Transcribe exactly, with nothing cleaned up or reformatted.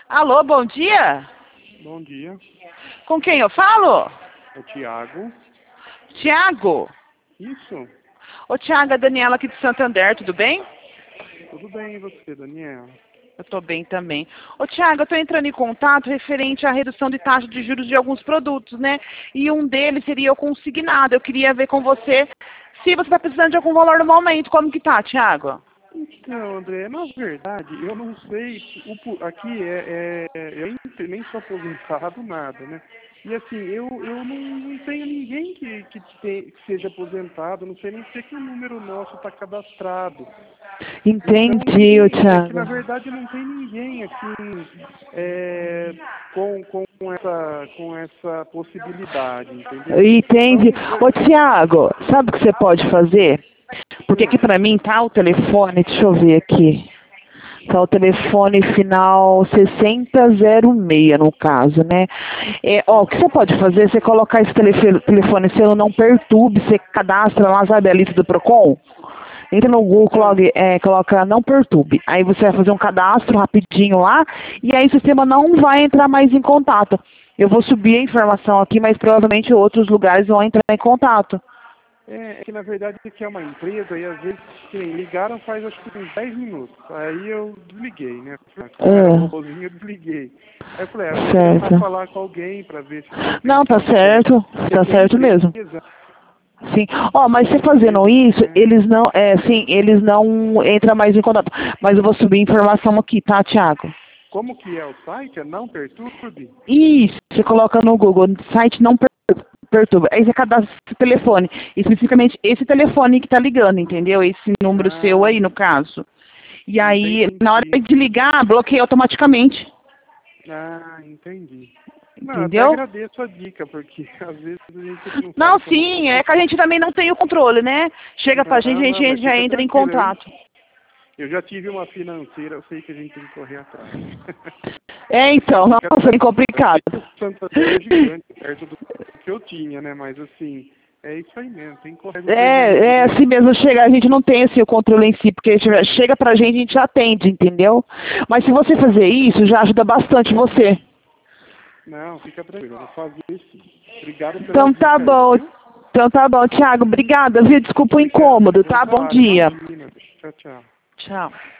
Alô, bom dia? Bom dia, Com quem eu falo? é Tiago. Tiago? Isso, Ô, Tiago, é a Daniela aqui de Santander, tudo bem? tudo bem e você, Daniela? Eu tô bem também. Ô, Tiago, eu tô entrando em contato referente à redução de taxa de juros de alguns produtos, né? E um deles seria o consignado. Eu queria ver com você se você tá precisando de algum valor no momento. Como que tá, Tiago? Então, André, na verdade, eu não sei, o, po- aqui é, é- eu nem nem sou aposentado, nada, né? E assim, eu, eu não, não tenho ninguém que, que, te- que seja aposentado, não sei nem se que o número nosso está cadastrado. Então, Entendi, ô, assim, é que Tiago. na verdade não tem ninguém assim é, com, com, essa, com essa possibilidade, entendeu? Entendi. Então, eu, Ô, Tiago, sabe o que você pode fazer? Porque aqui hum, pra mim tá o telefone, deixa eu ver aqui. Tá o telefone final sessenta zero seis, no caso, né? É, ó, o que você pode fazer, você colocar esse telefone, telefone seu não perturbe, você cadastra lá, sabe, a lista do Procon? Entra no Google, ah, coloca, é, coloca não perturbe. Aí você vai fazer um cadastro rapidinho lá, e aí o sistema não vai entrar mais em contato. Eu vou subir a informação aqui, mas provavelmente outros lugares vão entrar em contato. é, é que na verdade isso aqui é uma empresa e às vezes que nem ligaram faz acho que uns dez minutos. Aí eu desliguei, né? Como era o Ah, robozinho, eu desliguei. Aí eu falei, ah, eu vou tentar certo. falar com alguém para ver se de Não, repente tá pode ser. certo, Porque tá aqui é certo mesmo. empresa, Sim. Ó, mas você fazendo empresa, isso, né? eles não, é, sim, eles não entram mais em contato. Mas eu vou subir a informação aqui, tá, Tiago? Como que é o site? É Não Perturbe? Isso, você coloca no Google, site não per- perturba. Aí você cadastra esse telefone, especificamente esse telefone que tá ligando, entendeu? Esse número seu Ah, aí, no caso. E aí, na hora entendi. de ligar, bloqueia automaticamente, Ah, entendi. Não, eu até entendeu? agradeço a dica, porque às vezes a gente não Não, sabe como sim, é fazer. que a gente também não tem o controle, né? Chega pra gente, Não, a não, gente mas já fica entra em tranquilo. Eu, contato. eu já tive uma financeira, eu sei que a gente tem que correr atrás. É, então, Fica nossa, bem tranquilo. Eu sei complicado. que o Santander é gigante, perto do que eu tinha, né? Mas assim, é isso aí mesmo, tem que correr atrás É, é mesmo. assim mesmo, chega, a gente não tem assim, o controle em si, porque chega chega pra gente, a gente já atende, entendeu? Mas se você fazer isso, já ajuda bastante você. Não, fica tranquilo, eu vou fazer sim. Obrigado pela Então tá dica aí, bom, viu? então tá bom, Thiago, obrigada, viu? Desculpa o Obrigado, incômodo, bom tá? Bom trabalho, dia. imagina. Tchau, tchau. Tchau.